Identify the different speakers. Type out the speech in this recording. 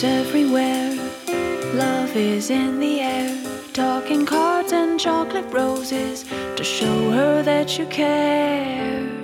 Speaker 1: Flowers everywhere, love is in the air. Talking cards and chocolate roses to show her that you care.